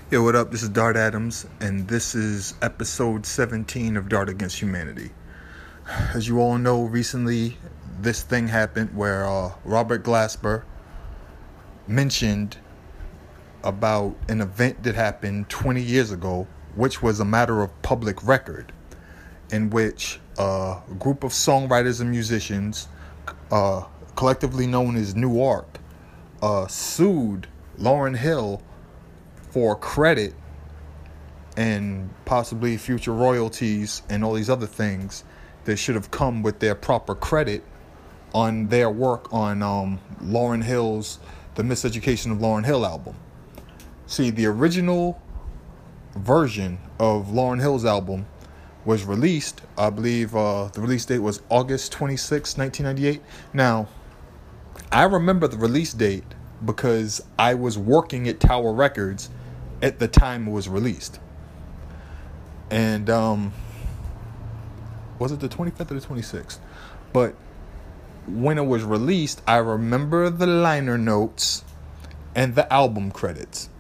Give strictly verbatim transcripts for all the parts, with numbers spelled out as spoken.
Yo, what up? This is Dart Adams, and this is episode seventeen of Dart Against Humanity. As you all know, recently this thing happened where uh, Robert Glasper mentioned about an event that happened twenty years ago, which was a matter of public record, in which a group of songwriters and musicians, uh, collectively known as New Ark, uh, sued Lauryn Hill for credit and possibly future royalties and all these other things that should have come with their proper credit on their work on um, Lauryn Hill's The Miseducation of Lauryn Hill album. See, the original version of Lauryn Hill's album was released, I believe uh, the release date was August twenty-sixth, nineteen ninety-eight. Now, I remember the release date because I was working at Tower Records at the time it was released. And um, was it the twenty-fifth or the twenty-sixth? But when it was released, I remember the liner notes and the album credits.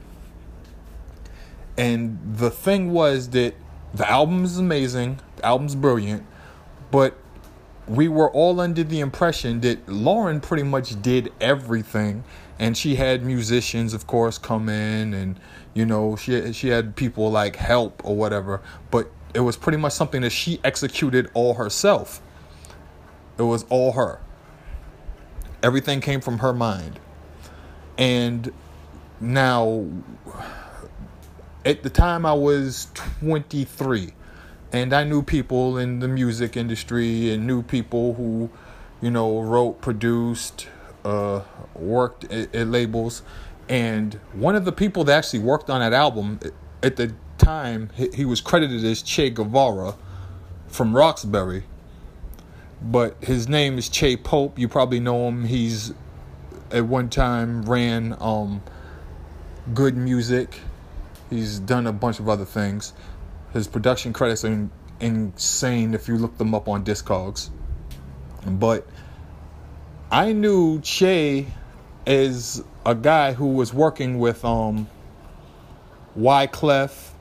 And the thing was that the album is amazing, the album's brilliant, but we were all under the impression that Lauryn pretty much did everything, and she had musicians, of course, come in, and you know she she had people like help or whatever, but it was pretty much something that she executed all herself. It was all her. Everything came from her mind. And now, at the time I was twenty-three, and I knew people in the music industry and knew people who, you know, wrote, produced, uh, worked at, at labels. And one of the people that actually worked on that album at the time, he, he was credited as Che Guevara from Roxbury. But his name is Che Pope. You probably know him. He's at one time ran um, Good Music. He's done a bunch of other things. His production credits are insane if you look them up on Discogs. But I knew Che as a guy who was working with um, Wyclef.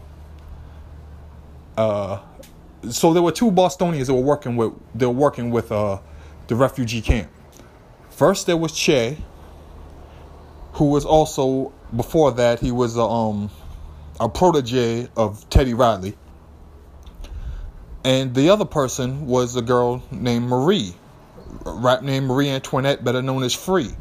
Uh, so there were two Bostonians that were working with. They were working with uh, the refugee camp. First, there was Che, who was also before that he was a um. a protege of Teddy Riley. And the other person was a girl named Marie, a rap named Marie Antoinette, better known as Free,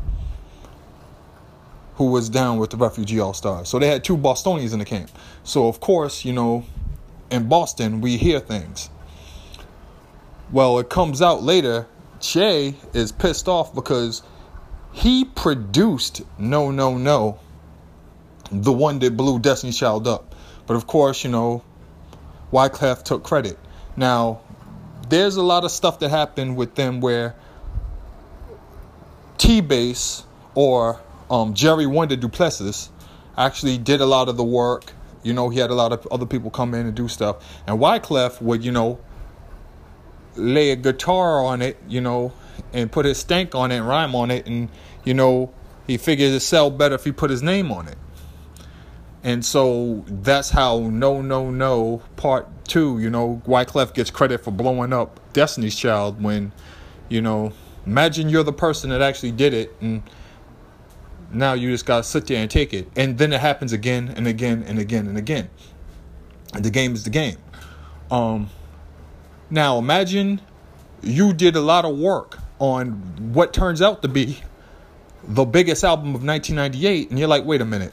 who was down with the Refugee All-Stars. So they had two Bostonians in the camp. So, of course, you know, in Boston, we hear things. Well, it comes out later, Che is pissed off because he produced No, No, No, the one that blew Destiny's Child up. But of course, you know, Wyclef took credit. Now, there's a lot of stuff that happened with them where T-Bass or um, Jerry Wonder Duplessis actually did a lot of the work. You know, he had a lot of other people come in and do stuff. And Wyclef would, you know, lay a guitar on it, you know, and put his stank on it and rhyme on it. And, you know, he figured it'd sell better if he put his name on it. And so that's how No, No, No Part two, you know, Wyclef gets credit for blowing up Destiny's Child when, you know, imagine you're the person that actually did it and now you just got to sit there and take it. And then it happens again and again and again and again. And the game is the game. Um, now imagine you did a lot of work on what turns out to be the biggest album of nineteen ninety-eight and you're like, wait a minute.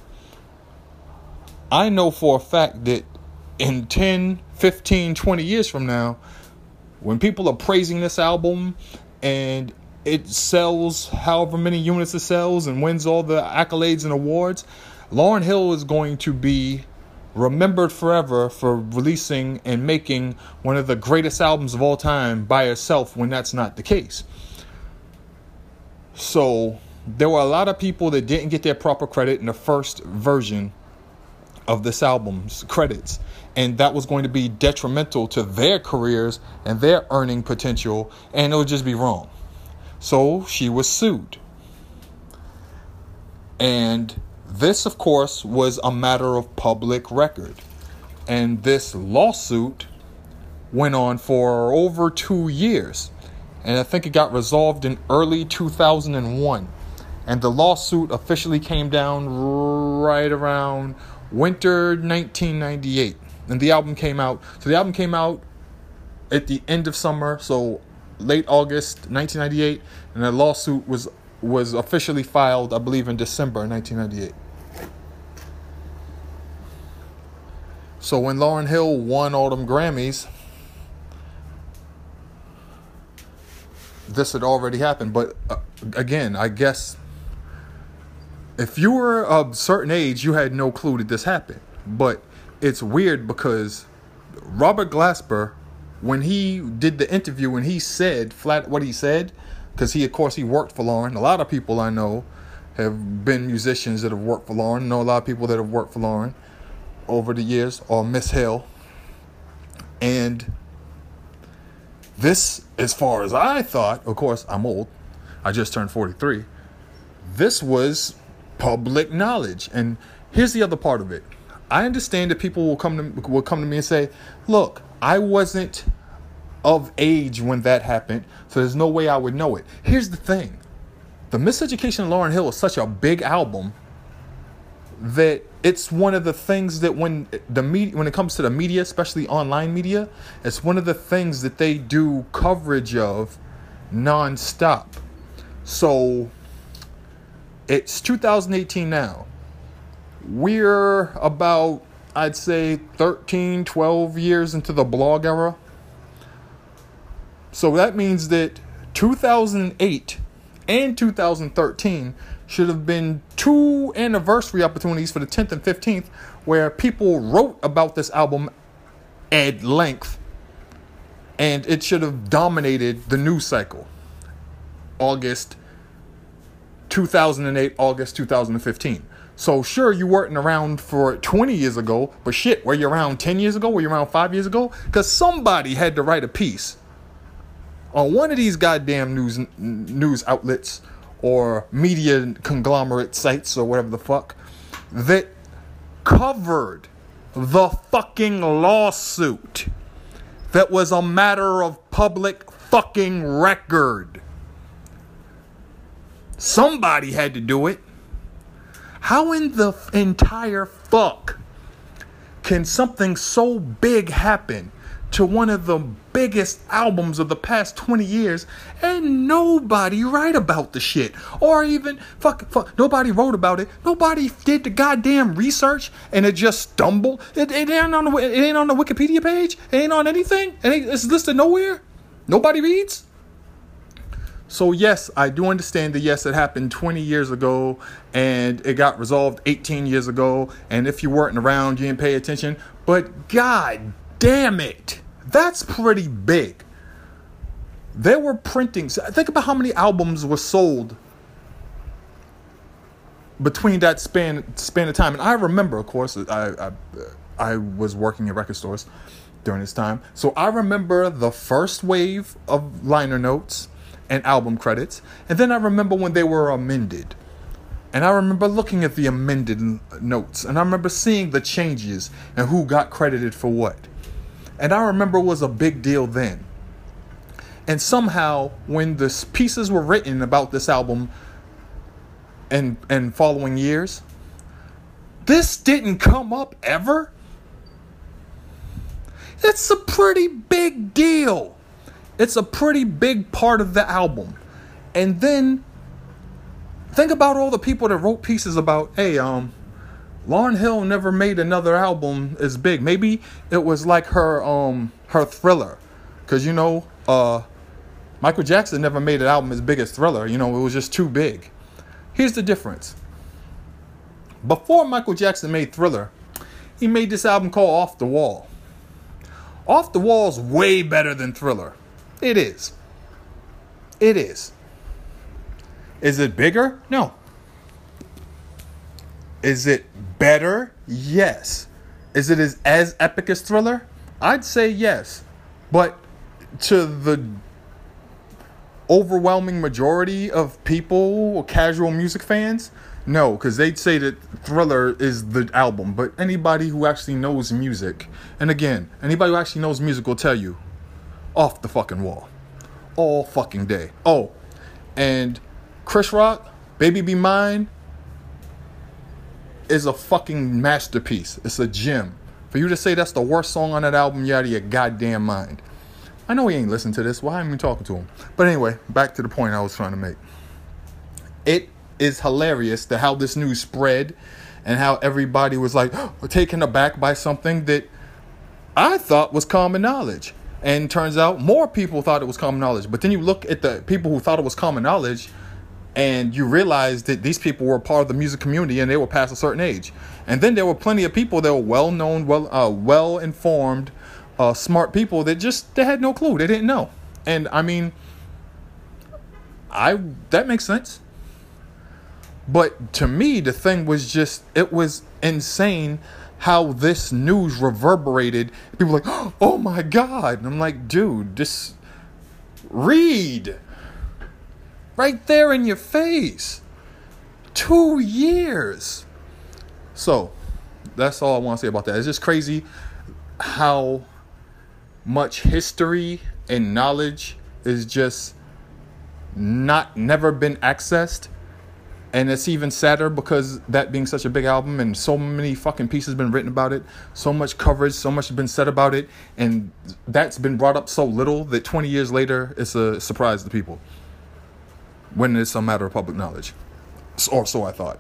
I know for a fact that in ten, fifteen, twenty years from now, when people are praising this album and it sells however many units it sells and wins all the accolades and awards, Lauryn Hill is going to be remembered forever for releasing and making one of the greatest albums of all time by herself when that's not the case. So there were a lot of people that didn't get their proper credit in the first version of this album's credits, and that was going to be detrimental to their careers and their earning potential, and it would just be wrong. So she was sued, and this, of course, was a matter of public record. And this lawsuit went on for over two years. And I think it got resolved in early two thousand one. And the lawsuit officially came down right around winter nineteen ninety-eight. And the album came out. So the album came out at the end of summer, so late August nineteen ninety-eight. And the lawsuit was was officially filed, I believe, in December nineteen ninety-eight. So when Lauryn Hill won all them Grammys, this had already happened. But uh, again, I guess if you were of a certain age, you had no clue that this happened. But it's weird because Robert Glasper, when he did the interview and he said flat what he said, because he, of course, he worked for Lauryn. A lot of people I know have been musicians that have worked for Lauryn. I know a lot of people that have worked for Lauryn over the years, or Miss Hill. And this, as far as I thought, of course, I'm old. I just turned forty-three. This was public knowledge. And here's the other part of it. I understand that people will come to will come to me and say, look, I wasn't of age when that happened, so there's no way I would know it. Here's the thing. The Miseducation of Lauryn Hill is such a big album that it's one of the things that when the media, when it comes to the media, especially online media, it's one of the things that they do coverage of nonstop. So it's two thousand eighteen now. We're about, I'd say, thirteen, twelve years into the blog era. So that means that two thousand eight and two thousand thirteen should have been two anniversary opportunities for the tenth and fifteenth where people wrote about this album at length, and it should have dominated the news cycle. August two thousand eight, August two thousand fifteen. So sure, you weren't around for twenty years ago, but shit, were you around ten years ago? Were you around five years ago? Because somebody had to write a piece on one of these goddamn news news outlets or media conglomerate sites or whatever the fuck that covered the fucking lawsuit that was a matter of public fucking record. Somebody had to do it. How in the entire fuck can something so big happen to one of the biggest albums of the past twenty years and nobody write about the shit? Or even, fuck, fuck, nobody wrote about it. Nobody did the goddamn research and it just stumbled. It, it, ain't, on the, it ain't on the Wikipedia page. It ain't on anything. It ain't, it's listed nowhere. Nobody reads. So yes, I do understand that yes, it happened twenty years ago and it got resolved eighteen years ago. And if you weren't around, you didn't pay attention. But god damn it, that's pretty big. They were printing. Think about how many albums were sold between that span span of time. And I remember, of course, I I, I was working at record stores during this time. So I remember the first wave of liner notes and album credits. And then I remember when they were amended. And I remember looking at the amended notes. And I remember seeing the changes and who got credited for what. And I remember it was a big deal then. And somehow, when the pieces were written about this album and, and following years, this didn't come up ever. It's a pretty big deal. It's a pretty big part of the album. And then think about all the people that wrote pieces about, hey, um, Lauryn Hill never made another album as big. Maybe it was like her um her Thriller. Because, you know, uh, Michael Jackson never made an album as big as Thriller. You know, it was just too big. Here's the difference. Before Michael Jackson made Thriller, he made this album called Off the Wall. Off the Wall is way better than Thriller. It is. It is. Is it bigger? No. Is it better? Yes. Is it as, as epic as Thriller? I'd say yes. But to the overwhelming majority of people, casual music fans, No, because they'd say that Thriller is the album. But anybody who actually knows music, and again, anybody who actually knows music will tell you, off the fucking wall. All fucking day. Oh, and Chris Rock, Baby Be Mine, is a fucking masterpiece. It's a gem. For you to say that's the worst song on that album, you're out of your goddamn mind. I know he ain't listening to this. Why am I talking to him? But anyway, back to the point I was trying to make. It is hilarious to how this news spread and how everybody was like taken aback by something that I thought was common knowledge. And turns out more people thought it was common knowledge. But then you look at the people who thought it was common knowledge and you realize that these people were part of the music community and they were past a certain age. And then there were plenty of people that were well-known, well, uh, well-informed, uh, smart people that just, they had no clue. They didn't know. And I mean, I that makes sense. But to me, the thing was just, it was insane how this news reverberated. People were like, oh my God. And I'm like, dude, this, read. Right there in your face. Two years. So, that's all I want to say about that. It's just crazy how much history and knowledge is just not, never been accessed. And it's even sadder because that being such a big album and so many fucking pieces been written about it, so much coverage, so much has been said about it, and that's been brought up so little that twenty years later, it's a surprise to people. When it's a matter of public knowledge. Or so I thought.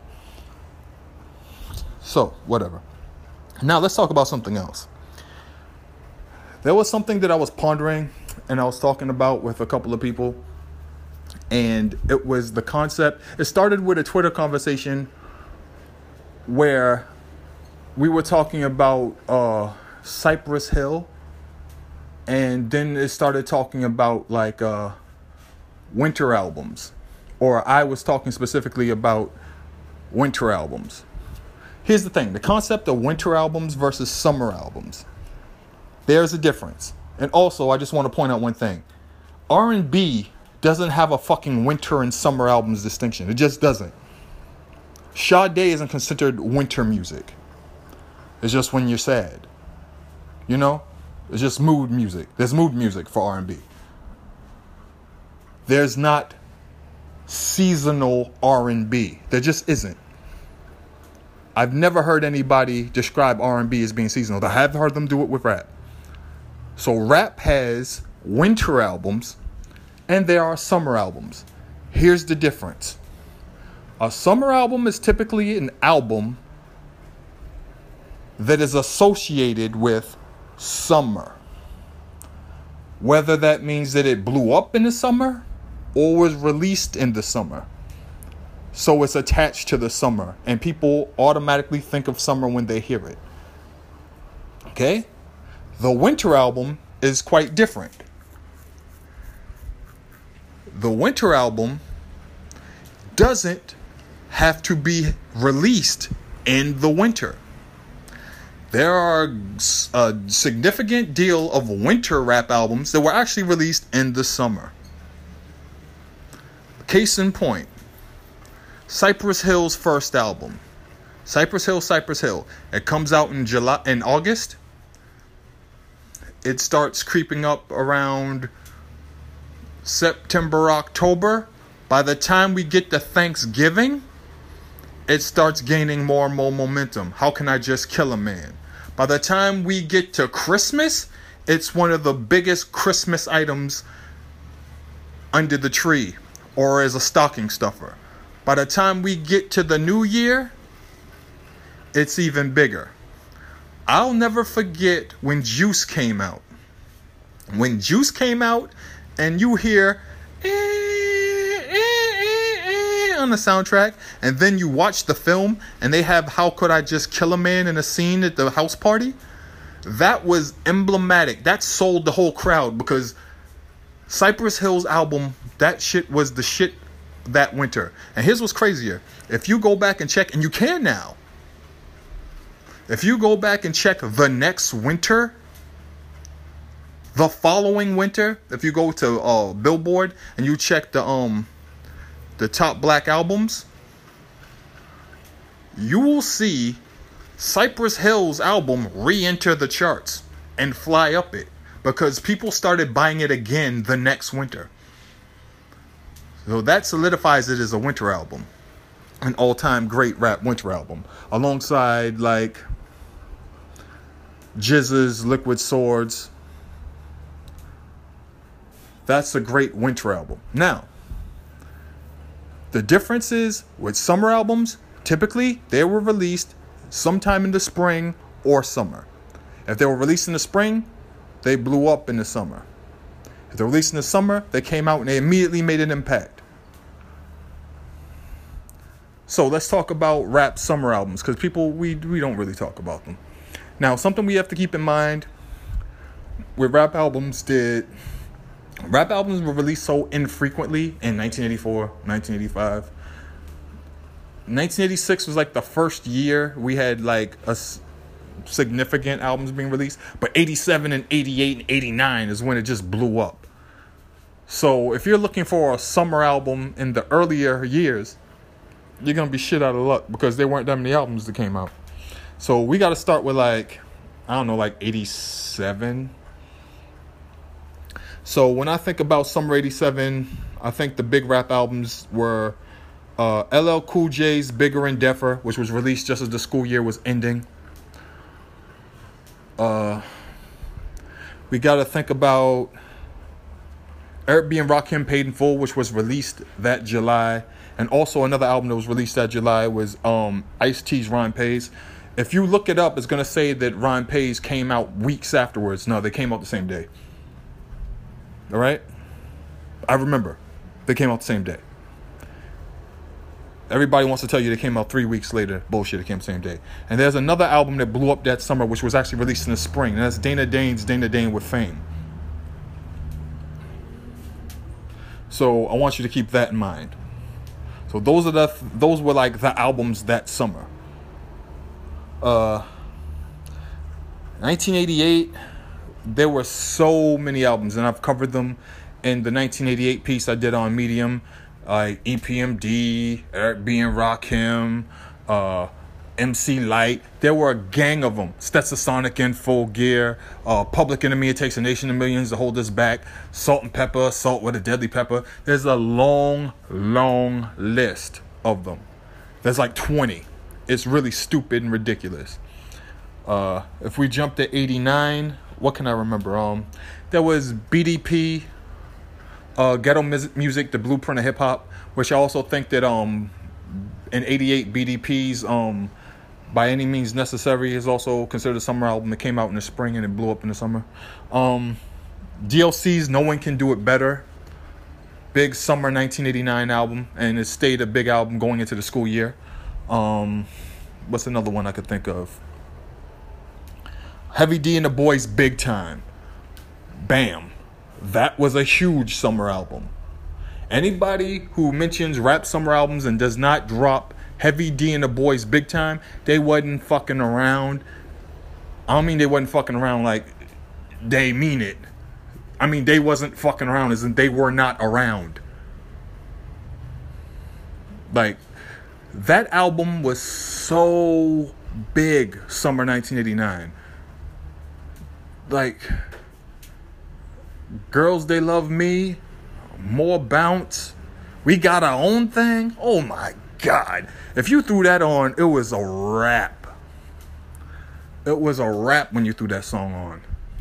So, whatever. Now, let's talk about something else. There was something that I was pondering and I was talking about with a couple of people. And it was the concept. It started with a Twitter conversation where we were talking about uh, Cypress Hill. And then it started talking about like uh, winter albums. Or I was talking specifically about winter albums. Here's the thing. The concept of winter albums versus summer albums. There's a difference. And also, I just want to point out one thing. R and B doesn't have a fucking winter and summer albums distinction. It just doesn't. Sade isn't considered winter music. It's just when you're sad. You know? It's just mood music. There's mood music for R and B. There's not seasonal R and B. There just isn't. I've never heard anybody describe R and B as being seasonal. I have heard them do it with rap. So rap has winter albums and there are summer albums. Here's the difference. A summer album is typically an album that is associated with summer. Whether that means that it blew up in the summer or was released in the summer. So it's attached to the summer. And people automatically think of summer when they hear it. Okay? The winter album is quite different. The winter album doesn't have to be released in the winter. There are a significant deal of winter rap albums that were actually released in the summer. Case in point, Cypress Hill's first album. Cypress Hill, Cypress Hill. It comes out in July, in August. It starts creeping up around September, October. By the time we get to Thanksgiving, it starts gaining more and more momentum. How can I just kill a man? By the time we get to Christmas, it's one of the biggest Christmas items under the tree or as a stocking stuffer. By the time we get to the new year, it's even bigger. I'll never forget when Juice came out. When Juice came out and you hear eh, eh, eh, eh, on the soundtrack, and then you watch the film and they have How Could I Just Kill a Man in a scene at the house party. That was emblematic. That sold the whole crowd because Cypress Hill's album, that shit was the shit that winter. And here's what's crazier. If you go back and check, and you can now, if you go back and check the next winter, the following winter, if you go to uh, Billboard and you check the um the top black albums, you will see Cypress Hill's album re-enter the charts and fly up it because people started buying it again the next winter. So that solidifies it as a winter album, an all-time great rap winter album, alongside like G Z A's Liquid Swords. That's a great winter album. Now, the difference is with summer albums, typically they were released sometime in the spring or summer. If they were released in the spring, they blew up in the summer. If they were released in the summer, they came out and they immediately made an impact. So let's talk about rap summer albums, because people, we we don't really talk about them. Now, something we have to keep in mind with rap albums, did rap albums were released so infrequently in nineteen eighty-four, nineteen eighty-five. nineteen eighty-six was like the first year we had like a s- significant albums being released, but eighty-seven and eighty-eight and eighty-nine is when it just blew up. So if you're looking for a summer album in the earlier years, you're going to be shit out of luck because there weren't that many albums that came out. So we got to start with like, I don't know, like eighty-seven. So when I think about summer eighty-seven, I think the big rap albums were uh, L L Cool J's Bigger and Deffer, which was released just as the school year was ending. Uh, we got to think about Eric B. and Rakim Paid in Full, which was released that July. And also another album that was released that July was um, Ice-T's Rhyme Pays. If you look it up, it's going to say that Rhyme Pays came out weeks afterwards. No, they came out the same day. All right? I remember. They came out the same day. Everybody wants to tell you they came out three weeks later. Bullshit, it came the same day. And there's another album that blew up that summer, which was actually released in the spring. And that's Dana Dane's Dana Dane with Fame. So I want you to keep that in mind. So those are the those were like the albums that summer. Uh, nineteen eighty-eight, there were so many albums, and I've covered them in the nineteen eighty-eight piece I did on Medium, like E P M D, Eric B. and Rakim, uh, M C Lyte. There were a gang of them. Stetsasonic in Full Gear, uh, Public Enemy, It Takes a Nation of Millions to Hold Us Back, Salt and Pepper, Salt with a Deadly Pepper. There's a long, long list of them. There's like twenty. It's really stupid and ridiculous. Uh, if we jump to eighty-nine, what can I remember? Um, there was B D P, uh, Ghetto Music, The Blueprint of Hip Hop, which I also think that um, in eighty-eight, B D P's um, By Any Means Necessary is also considered a summer album. It came out in the spring and it blew up in the summer. Um, D L C's No One Can Do It Better, big summer nineteen eighty-nine album, and it stayed a big album going into the school year. Um, what's another one I could think of? Heavy D and the Boys Big Time. Bam. That was a huge summer album. Anybody who mentions rap summer albums and does not drop Heavy D and the Boys Big Time, they wasn't fucking around. I don't mean they wasn't fucking around like they mean it. I mean they wasn't fucking around as in they were not around. Like, that album was so big summer nineteen eighty-nine. Like, Girls They Love Me, More Bounce, We Got Our Own Thing. Oh my God. If you threw that on, it was a rap. It was a rap when you threw that song on.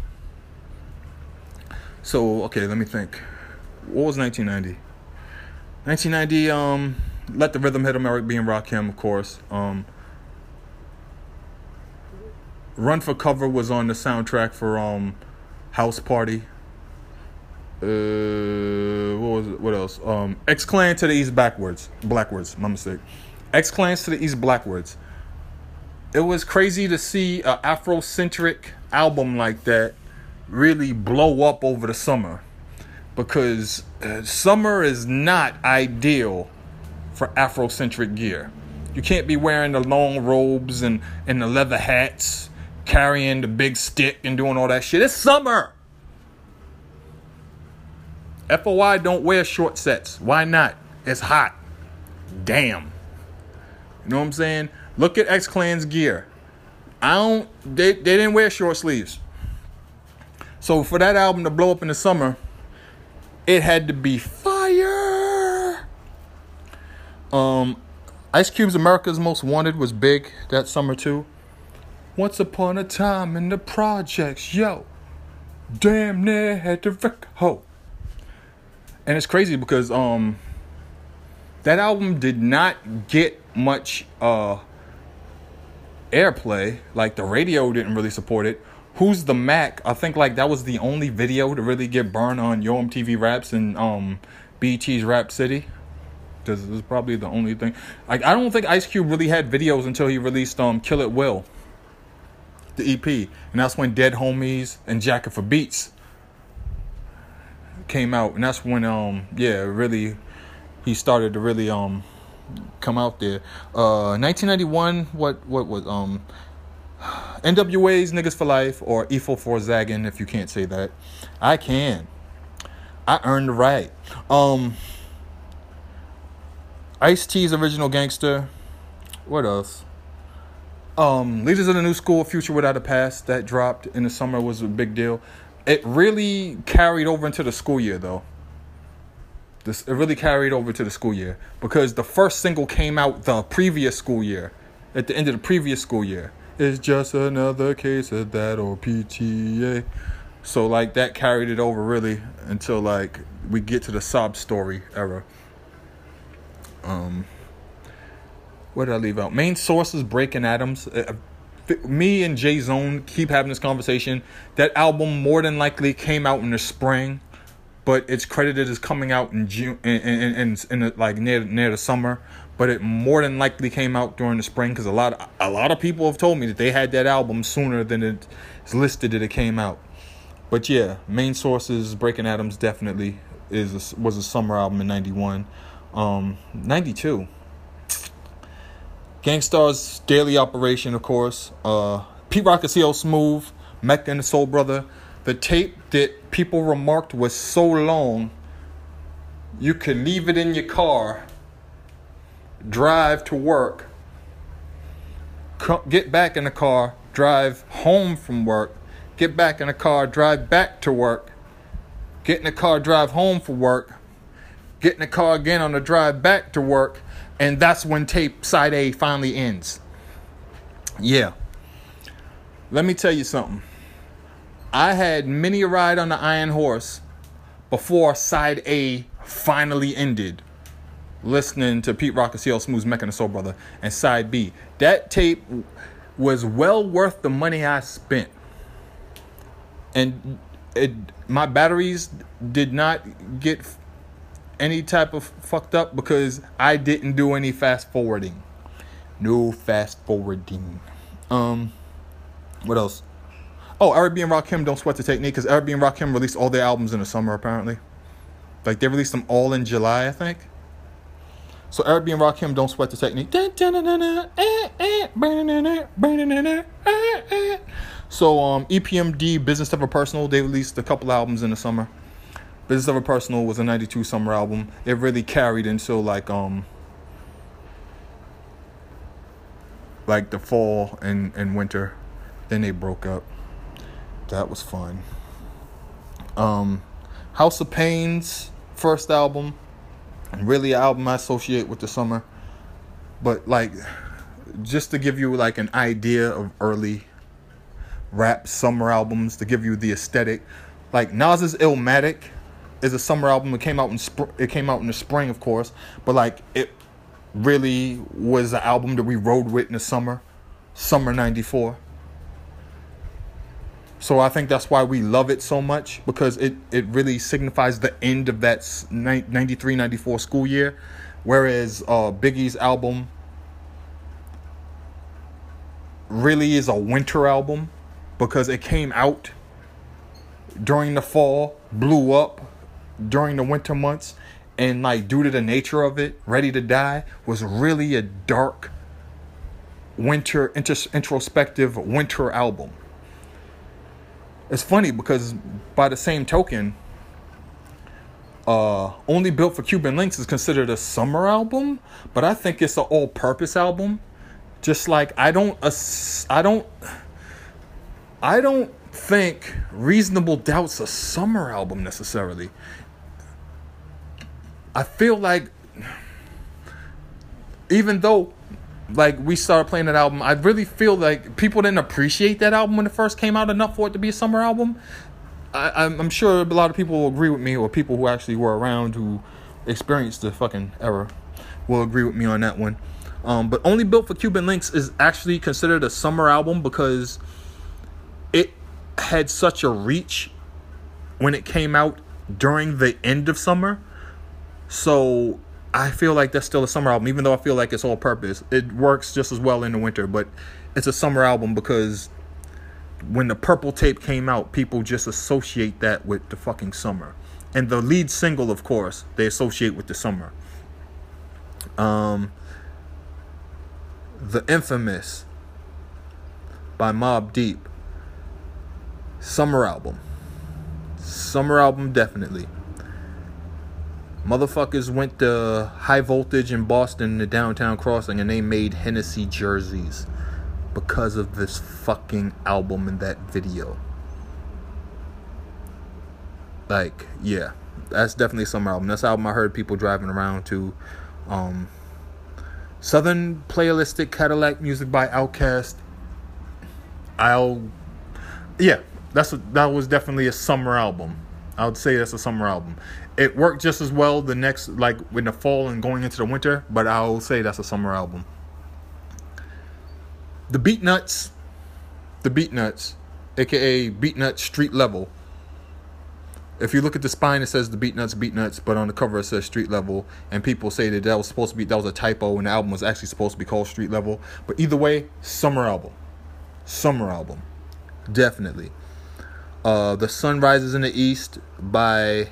So, okay, let me think. What was nineteen ninety? nineteen ninety, um, Let the Rhythm Hit 'Em, Eric B. and Rakim, of course. Um, Run for Cover was on the soundtrack for um, House Party. Uh, what was it? What else? Um, X-Clan to the East Backwards. Blackwards, my mistake. X-Clans to the East Blackwards. It was crazy to see an Afrocentric album like that really blow up over the summer. Because uh, summer is not ideal for Afrocentric gear. You can't be wearing the long robes and, and the leather hats, carrying the big stick and doing all that shit. It's summer. F O I don't wear short sets. Why not? It's hot. Damn. You know what I'm saying? Look at X-Clan's gear. I don't. They they didn't wear short sleeves. So for that album to blow up in the summer, it had to be fire. Um, Ice Cube's America's Most Wanted was big that summer too. Once upon a time in the projects, yo, damn near had to wreck ho. And it's crazy because um, that album did not get much uh airplay. Like the radio didn't really support it. Who's the Mac? I think like that was the only video to really get burned on Yo M T V Raps and um B E T's Rap City. Because it was probably the only thing. Like I don't think Ice Cube really had videos until he released um Kill It Will, the E P, and that's when Dead Homies and Jacket for Beats came out, and that's when um yeah really he started to really um come out there. Uh, nineteen ninety-one. What what was um. N W A's Niggas for Life, or E F O for Zaggin, if you can't say that. I can. I earned the right. Um, Ice-T's Original Gangster. What else? Um, Leaders of the New School, Future Without a Past, that dropped in the summer, was a big deal. It really carried over into the school year, though. This, it really carried over to the school year, because the first single came out the previous school year, at the end of the previous school year. It's just another case of that old P T A. So, like, that carried it over, really, until, like, we get to the sob story era. Um, what did I leave out? Main Sources, Breaking Atoms. Uh, me and Jay Zone keep having this conversation. That album more than likely came out in the spring, but it's credited as coming out in June, in, in, in, in the, like, near, near the summer. But it more than likely came out during the spring, because a lot of, a lot of people have told me that they had that album sooner than it's listed that it came out. But yeah, Main Sources, Breaking Atoms definitely is a, was a summer album in ninety-one. Um, ninety-two. Gang Starr's Daily Operation, of course. Uh, Pete Rock and C L Smooth, Mecca and the Soul Brother. The tape that people remarked was so long, you could leave it in your car, drive to work, get back in the car, drive home from work, get back in the car, drive back to work, get in the car, drive home from work, get in the car again on the drive back to work, and that's when tape side A finally ends. Yeah. Let me tell you something. I had many a ride on the Iron Horse before side A finally ended, listening to Pete Rock and C L Smooth's Mecca and the Soul Brother, and side B. That tape was well worth the money I spent. And it, my batteries did not get any type of fucked up because I didn't do any fast forwarding. No fast forwarding. Um, what else? Oh, Eric B and Rakim, Don't Sweat the Technique, because Eric B and Rakim released all their albums in the summer, apparently. Like, they released them all in July, I think. So Eric B and Rakim, Don't Sweat the Technique. So um, E P M D, Business of a Personal, they released a couple albums in the summer. Business of a Personal was a ninety-two summer album. It really carried until like um like the fall and, and winter. Then they broke up. That was fun. Um, House of Pain's first album. Really an album I associate with the summer. But like, just to give you like an idea of early rap summer albums, to give you the aesthetic, like Nas's Illmatic is a summer album. It came out in sp- it came out in the spring, of course, but like it really was an album that we rode with in the summer, summer ninety-four. So I think that's why we love it so much, because it, it really signifies the end of that ninety-three ninety-four school year. Whereas uh, Biggie's album really is a winter album, because it came out during the fall, blew up during the winter months, and like due to the nature of it, Ready to Die was really a dark winter, intros- introspective winter album. It's funny because by the same token, uh, Only Built for Cuban Links is considered a summer album, but I think it's an all-purpose album Just like I don't, I don't, I don't think Reasonable Doubt's a summer album necessarily. I feel like, even though, like, we started playing that album, I really feel like people didn't appreciate that album when it first came out enough for it to be a summer album. I, I'm, I'm sure a lot of people will agree with me, or people who actually were around who experienced the fucking era will agree with me on that one. Um, but Only Built for Cuban Links is actually considered a summer album because it had such a reach when it came out during the end of summer. So I feel like that's still a summer album, even though I feel like it's all purpose. It works just as well in the winter, but it's a summer album because when the Purple Tape came out, people just associate that with the fucking summer. And the lead single, of course, they associate with the summer. Um, The Infamous by Mobb Deep. Summer album. Summer album, definitely. Motherfuckers went to High Voltage in Boston, the downtown crossing, and they made Hennessy jerseys because of this fucking album and that video. Like, yeah, that's definitely a summer album. That's the album I heard people driving around to. Um, Southern Playalistic Cadillac Music by Outkast. I'll, yeah, that's a, that was definitely a summer album. I would say that's a summer album. It worked just as well the next, like, in the fall and going into the winter, but I'll say that's a summer album. The Beatnuts, the Beatnuts, aka Beatnuts Street Level. If you look at the spine, it says the Beatnuts, Beatnuts, but on the cover it says Street Level, and people say that that was supposed to be, that was a typo, and the album was actually supposed to be called Street Level. But either way, summer album, summer album, definitely. Uh, The Sun Rises in the East by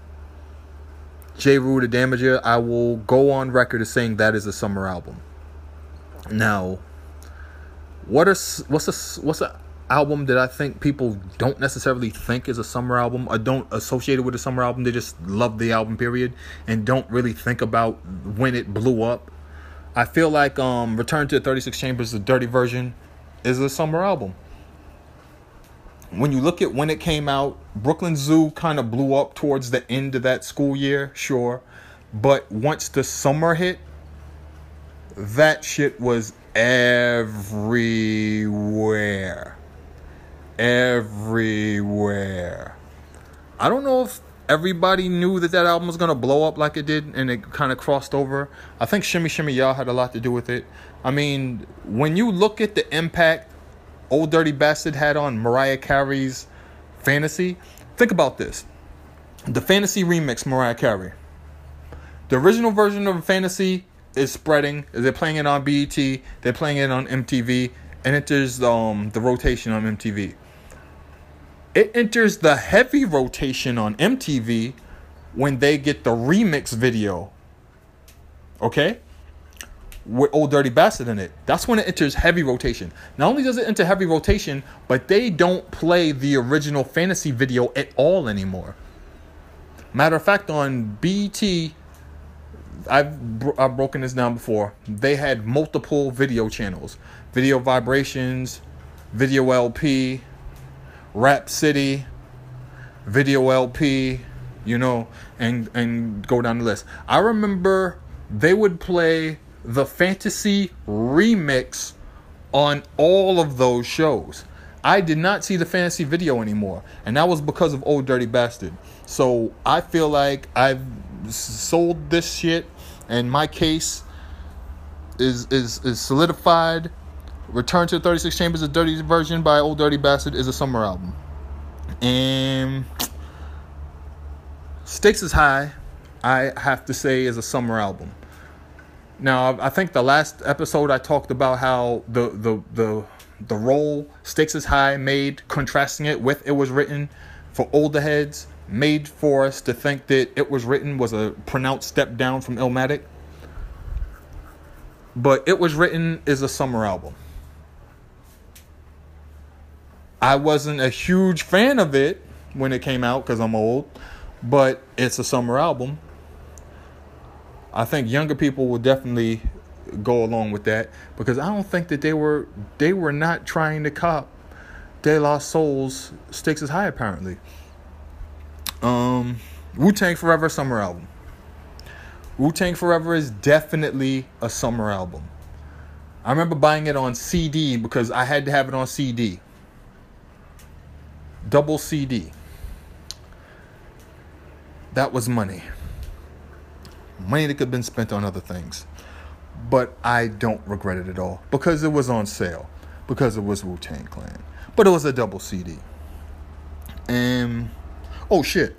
J. Rue the Damager. I will go on record as saying that is a summer album. Now, what is what's a what's a album that I think people don't necessarily think is a summer album, or don't associate it with a summer album? They just love the album, period, and don't really think about when it blew up. I feel like um, Return to the thirty-six Chambers, the Dirty Version, is a summer album. When you look at when it came out, Brooklyn Zoo kind of blew up towards the end of that school year, sure. But once the summer hit, that shit was everywhere. Everywhere. I don't know if everybody knew that that album was going to blow up like it did, and it kind of crossed over. I think Shimmy Shimmy Y'all had a lot to do with it. I mean, when you look at the impact Old Dirty Bastard had on Mariah Carey's Fantasy, think about this. The Fantasy remix, Mariah Carey. The original version of Fantasy is spreading. They're playing it on B E T. They're playing it on M T V. And it enters um, the rotation on M T V. It enters the heavy rotation on M T V when they get the remix video. Okay? With Old Dirty Bastard in it. That's when it enters heavy rotation. Not only does it enter heavy rotation, but they don't play the original Fantasy video at all anymore. Matter of fact, on B E T, I've, I've broken this down before. They had multiple video channels. Video Vibrations, Video L P, Rap City, Video L P, you know, and, and go down the list. I remember they would play the Fantasy remix on all of those shows. I did not see the Fantasy video anymore, and that was because of Old Dirty Bastard. So I feel like I've sold this shit, and my case is is is solidified. Return to the thirty-six Chambers, a Dirty Version by Old Dirty Bastard is a summer album. And Stakes is High, I have to say, is a summer album. Now, I think the last episode I talked about how the the the the role Stakes is High made, contrasting it with It Was Written, for older heads, made for us to think that It Was Written was a pronounced step down from Illmatic. But It Was Written is a summer album. I wasn't a huge fan of it when it came out because I'm old, but it's a summer album. I think younger people will definitely go along with that because I don't think that they were they were not trying to cop De La Soul's Stakes is High apparently. Um, Wu-Tang Forever summer album. Wu-Tang Forever is definitely a summer album. I remember buying it on C D because I had to have it on C D. Double C D. That was money. Money that could have been spent on other things. But I don't regret it at all. Because it was on sale. Because it was Wu-Tang Clan. But it was a double C D. And, oh shit.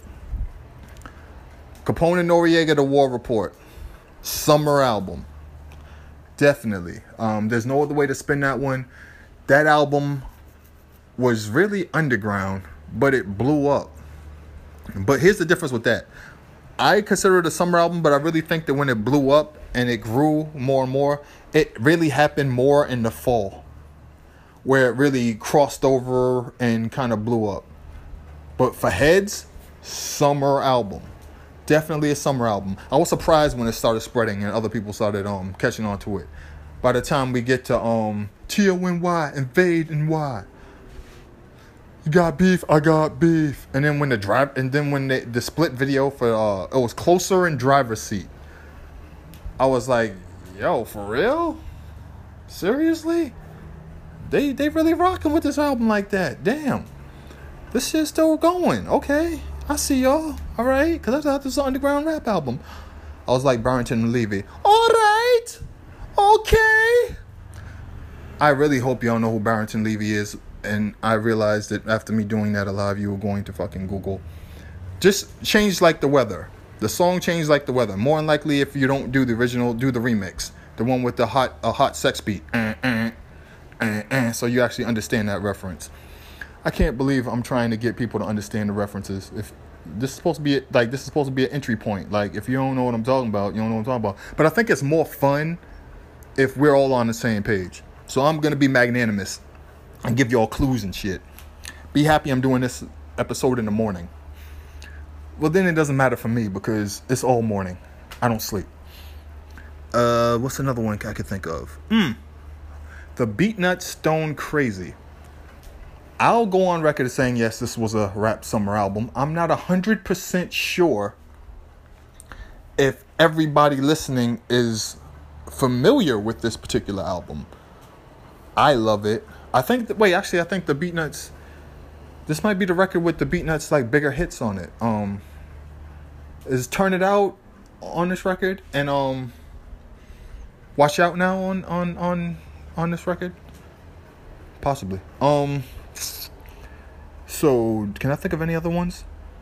Capone and Noriega, The War Report. Summer album. Definitely. Um, there's no other way to spin that one. That album was really underground, but it blew up. But here's the difference with that. I consider it a summer album, but I really think that when it blew up and it grew more and more, it really happened more in the fall, where it really crossed over and kind of blew up. But for heads, summer album. Definitely a summer album. I was surprised when it started spreading and other people started um catching on to it. By the time we get to um T O N Y, Invade and Y. You got beef, I got beef. And then when the drive and then when the, the split video for uh it was Closer and Driver's Seat. I was like, yo, for real? Seriously? They they really rocking with this album like that. Damn. This shit's still going. Okay. I see y'all. All right. Because I thought this was an underground rap album. I was like Barrington and Levy. All right. Okay. I really hope y'all know who Barrington Levy is. And I realized that after me doing that, a lot of you were going to fucking Google. Just change like the weather. The song changed like the weather. More than likely, if you don't do the original, do the remix. The one with the hot a hot sex beat. Uh, uh, uh, uh, so you actually understand that reference. I can't believe I'm trying to get people to understand the references. If this is supposed to be like this is supposed to be an entry point. Like if you don't know what I'm talking about, you don't know what I'm talking about. But I think it's more fun if we're all on the same page. So I'm gonna be magnanimous and give y'all clues and shit. Be happy I'm doing this episode in the morning. Well, then it doesn't matter for me because it's all morning. I don't sleep. Uh, what's another one I could think of? Mm. The Beatnuts Stone Crazy. I'll go on record as saying, yes, this was a rap summer album. I'm not one hundred percent sure if everybody listening is familiar with this particular album. I love it. I think, that, wait, actually, I think the Beatnuts, this might be the record with the Beatnuts, like, bigger hits on it. Um, is Turn It Out on this record? And, um, Watch Out Now on, on, on, on this record? Possibly. Um... So, can I think of any other ones?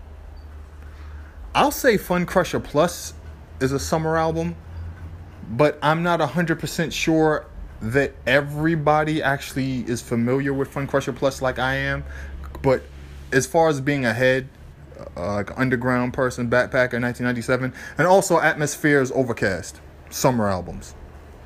I'll say Fun Crusher Plus is a summer album, but I'm not one hundred percent sure that everybody actually is familiar with Fun Crusher Plus like I am. But as far as being a head, uh, like an underground person, Backpacker nineteen ninety-seven, and also Atmosphere's Overcast, summer albums.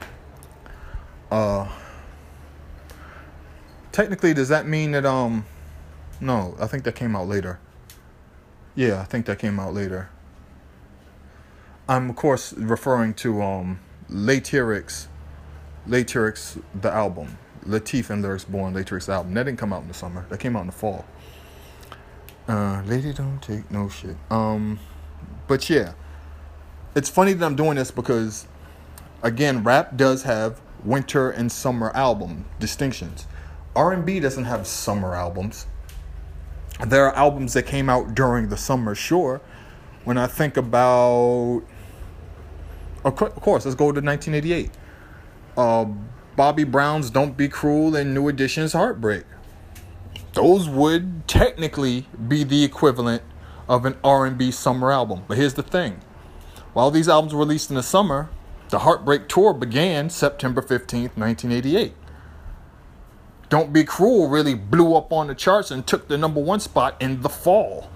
Uh, technically, does that mean that, um, no, I think that came out later. Yeah, I think that came out later. I'm, of course, referring to um, Latyrix, Latyrix, the album. Latif and Lyrics Born, Latyrix album. That didn't come out in the summer. That came out in the fall. Uh, Lady Don't Take No Shit. Um, but yeah, it's funny that I'm doing this because, again, rap does have winter and summer album distinctions. R and B doesn't have summer albums. There are albums that came out during the summer, sure. When I think about, of course, let's go to nineteen eighty-eight. Uh, Bobby Brown's Don't Be Cruel and New Edition's Heartbreak. Those would technically be the equivalent of an R and B summer album. But here's the thing. While these albums were released in the summer, the Heartbreak Tour began September fifteenth, nineteen eighty-eight. Don't Be Cruel really blew up on the charts and took the number one spot in the fall.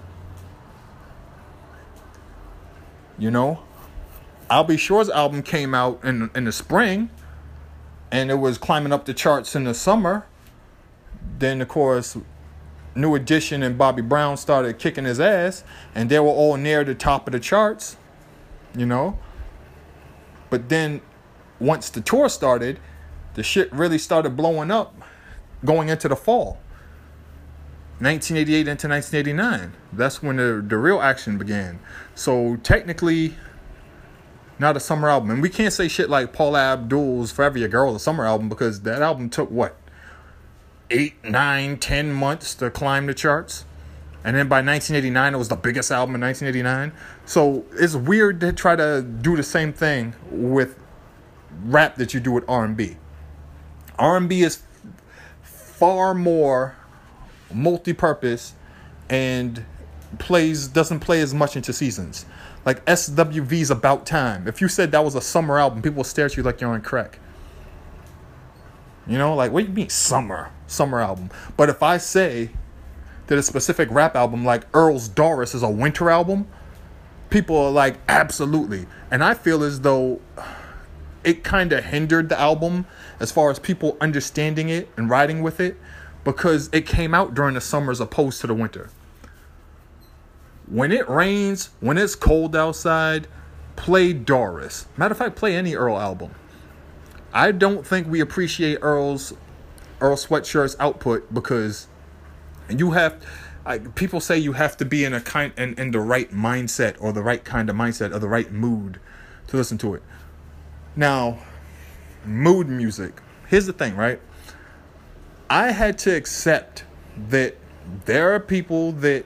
You know? I'll Be Sure's album came out in, in the spring, and it was climbing up the charts in the summer. Then, of course, New Edition and Bobby Brown started kicking his ass, and they were all near the top of the charts, you know? But then, once the tour started, the shit really started blowing up going into the fall. nineteen eighty-eight into nineteen eighty-nine. That's when the, the real action began. So technically, not a summer album. And we can't say shit like Paula Abdul's Forever Your Girl, a summer album, because that album took what? Eight, nine, ten months to climb the charts. And then by nineteen eighty-nine, it was the biggest album in nineteen eighty-nine. So it's weird to try to do the same thing with rap that you do with R and B. R and B is far more multi-purpose and plays doesn't play as much into seasons. Like S W V's About Time. If you said that was a summer album, people will stare at you like you're on crack. You know, like, what do you mean summer? Summer album. But if I say that a specific rap album like Earl's Doris is a winter album, people are like, absolutely. And I feel as though it kind of hindered the album as far as people understanding it and riding with it, because it came out during the summer as opposed to the winter. When it rains, when it's cold outside, play Doris. Matter of fact, play any Earl album. I don't think we appreciate Earl's Earl Sweatshirt's output because you have I, people say you have to be in a kind in, in the right mindset or the right kind of mindset or the right mood to listen to it. Now, mood music. Here's the thing, right? I had to accept that there are people that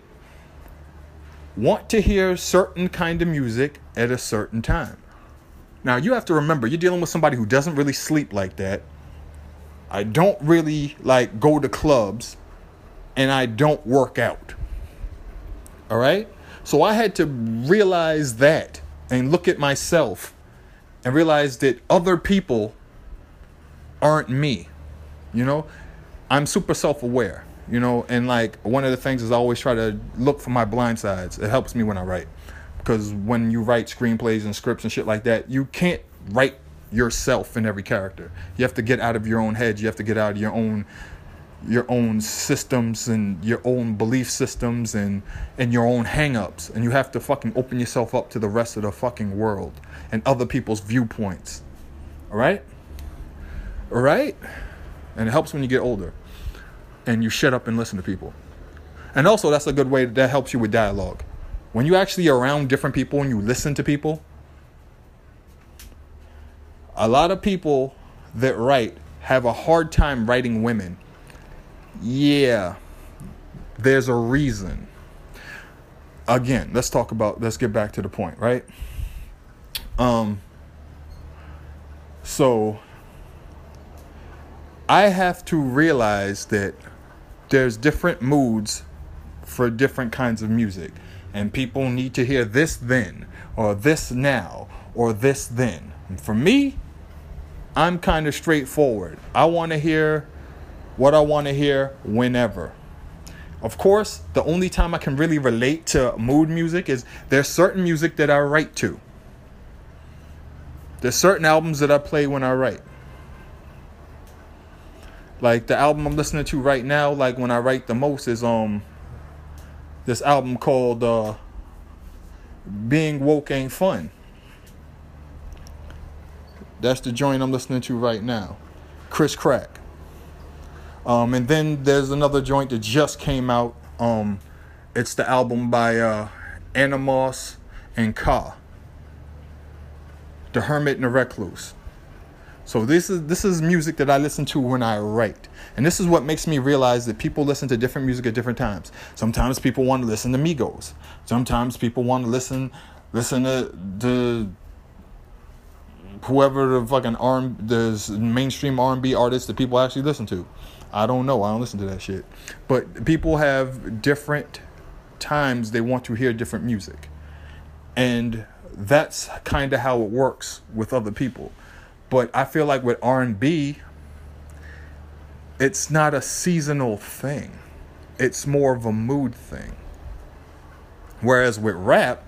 want to hear certain kind of music at a certain time. Now, you have to remember, you're dealing with somebody who doesn't really sleep like that. I don't really, like, go to clubs. And I don't work out. All right? So I had to realize that and look at myself and realize that other people aren't me. You know? I'm super self-aware. You know? And, like, one of the things is I always try to look for my blind sides. It helps me when I write. Because when you write screenplays and scripts and shit like that, you can't write yourself in every character. You have to get out of your own head. You have to get out of your own your own systems and your own belief systems and, and your own hang-ups. And you have to fucking open yourself up to the rest of the fucking world and other people's viewpoints. All right? All right? And it helps when you get older and you shut up and listen to people. And also, that's a good way that helps you with dialogue. When you actually are around different people and you listen to people, a lot of people that write have a hard time writing women. Yeah, there's a reason. Again, let's talk about, let's get back to the point, right? Um, so I have to realize that there's different moods for different kinds of music. And people need to hear this then, or this now, or this then. And for me, I'm kind of straightforward. I want to hear what I want to hear whenever. Of course, the only time I can really relate to mood music is there's certain music that I write to. There's certain albums that I play when I write. Like the album I'm listening to right now, like when I write the most is um this album called uh, Being Woke Ain't Fun. That's the joint I'm listening to right now. Chris Crack. Um, and then there's another joint that just came out. Um, it's the album by uh, Animos and Ka. The Hermit and the Recluse. So this is this is music that I listen to when I write. And this is what makes me realize that people listen to different music at different times. Sometimes people want to listen to Migos. Sometimes people want to listen listen to the whoever the fucking R the mainstream R and B artists that people actually listen to. I don't know. I don't listen to that shit. But people have different times they want to hear different music. And that's kind of how it works with other people. But I feel like with R and B, it's not a seasonal thing. It's more of a mood thing. Whereas with rap,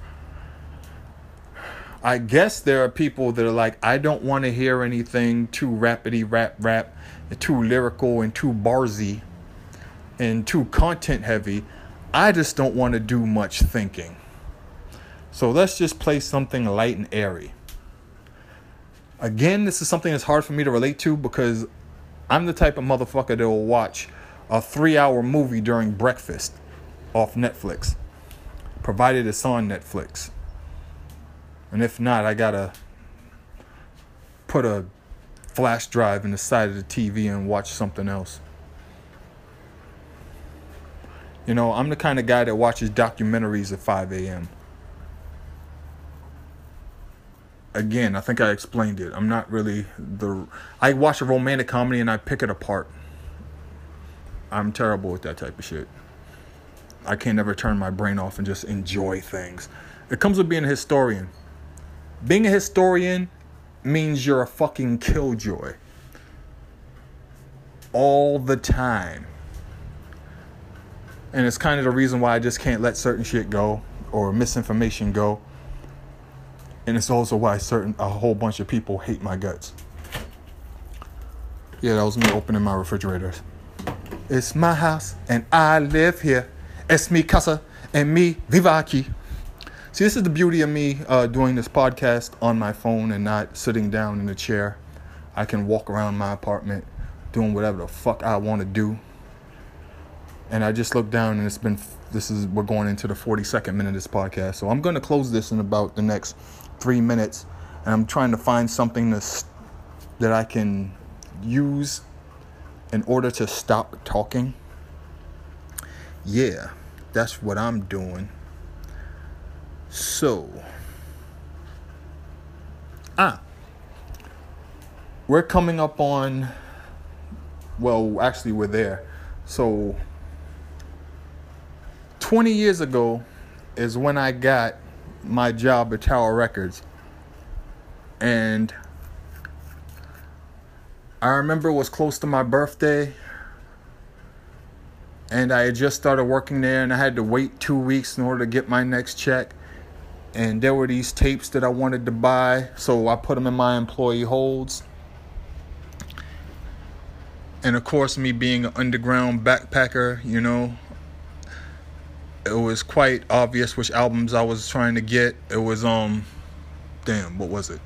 I guess there are people that are like, I don't want to hear anything too rapidy rap rap, too lyrical and too barsy and too content heavy. I just don't want to do much thinking. So let's just play something light and airy. Again, this is something that's hard for me to relate to because I'm the type of motherfucker that will watch a three-hour movie during breakfast off Netflix, provided it's on Netflix. And if not, I gotta put a flash drive in the side of the T V and watch something else. You know, I'm the kind of guy that watches documentaries at five a.m. Again, I think I explained it. I'm not really the... I watch a romantic comedy and I pick it apart. I'm terrible with that type of shit. I can't ever turn my brain off and just enjoy things. It comes with being a historian. Being a historian means you're a fucking killjoy. All the time. And it's kind of the reason why I just can't let certain shit go or misinformation go. And it's also why certain a whole bunch of people hate my guts. Yeah, that was me opening my refrigerator. It's my house and I live here. Es mi casa and mi viva aquí. See, this is the beauty of me uh, doing this podcast on my phone and not sitting down in a chair. I can walk around my apartment doing whatever the fuck I want to do. And I just looked down and it's been, this is, we're going into the forty-second minute of this podcast. So I'm going to close this in about the next three minutes. And I'm trying to find something to, that I can use in order to stop talking. Yeah, that's what I'm doing. So, ah, we're coming up on, well, actually we're there. So, twenty years ago is when I got my job at Tower Records. And I remember it was close to my birthday. And I had just started working there and I had to wait two weeks in order to get my next check. And there were these tapes that I wanted to buy. So I put them in my employee holds. And of course, me being an underground backpacker, you know, it was quite obvious which albums I was trying to get. It was, um, damn, what was it?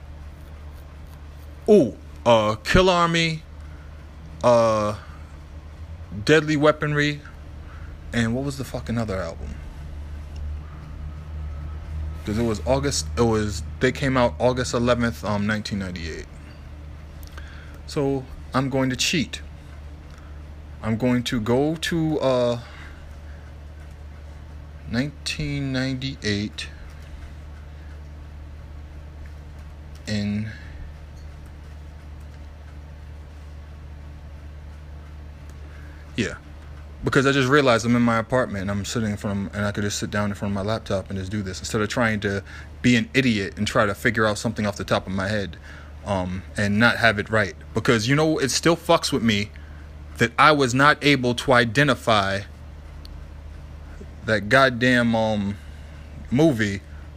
Ooh, uh, Kill Army, uh, Deadly Weaponry, and what was the fucking other album? Because it was August, it was, they came out August eleventh, um, nineteen ninety-eight. So, I'm going to cheat. I'm going to go to, uh, nineteen ninety-eight in yeah, because I just realized I'm in my apartment and I'm sitting in front of, and I could just sit down in front of my laptop and just do this instead of trying to be an idiot and try to figure out something off the top of my head, um, and not have it right. Because, you know, it still fucks with me that I was not able to identify that goddamn um movie.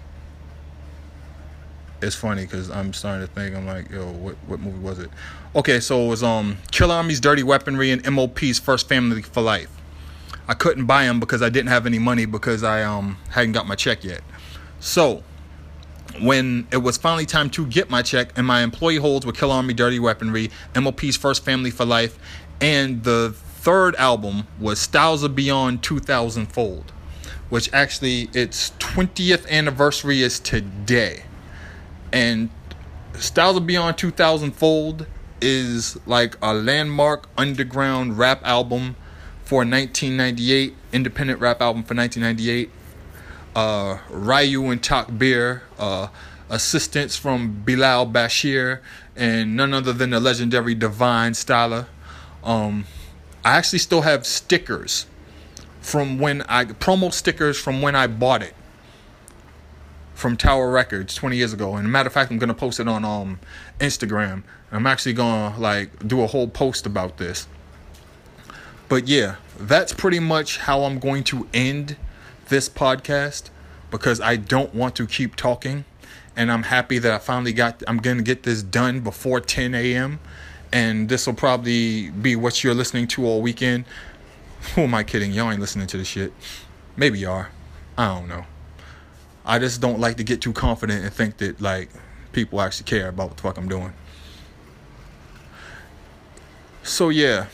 It's funny because I'm starting to think, I'm like, yo, what what movie was it? Okay, so it was um Kill Army's Dirty Weaponry and M O P's First Family for Life. I couldn't buy them because I didn't have any money because I um hadn't got my check yet. So when it was finally time to get my check, and my employee holds were Kill Army, Dirty Weaponry, M O P's First Family for Life, and the third album was Styles of Beyond two thousand Fold, which actually its twentieth anniversary is today. And Styles of Beyond two thousand Fold is like a landmark underground rap album for nineteen ninety-eight, independent rap album for nineteen ninety-eight. Uh, Ryu and Takbir, uh, assistance from Bilal Bashir, and none other than the legendary Divine Styler. Um, I actually still have stickers from when I, promo stickers from when I bought it from Tower Records twenty years ago. And as a matter of fact, I'm going to post it on um Instagram. I'm actually going to like do a whole post about this. But yeah, that's pretty much how I'm going to end this podcast, because I don't want to keep talking, and I'm happy that I finally got, I'm going to get this done before ten a.m. and this will probably be what you're listening to all weekend. Who am I kidding? Y'all ain't listening to this shit. Maybe you are. I don't know. I just don't like to get too confident and think that like people actually care about what the fuck I'm doing. So yeah,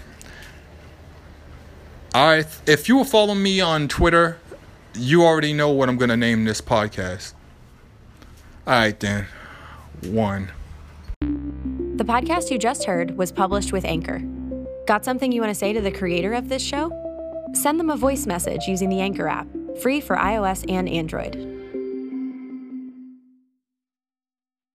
I if you were following me on Twitter, you already know what I'm gonna name this podcast. All right then, one. The podcast you just heard was published with Anchor. Got something you want to say to the creator of this show? Send them a voice message using the Anchor app, free for iOS and Android.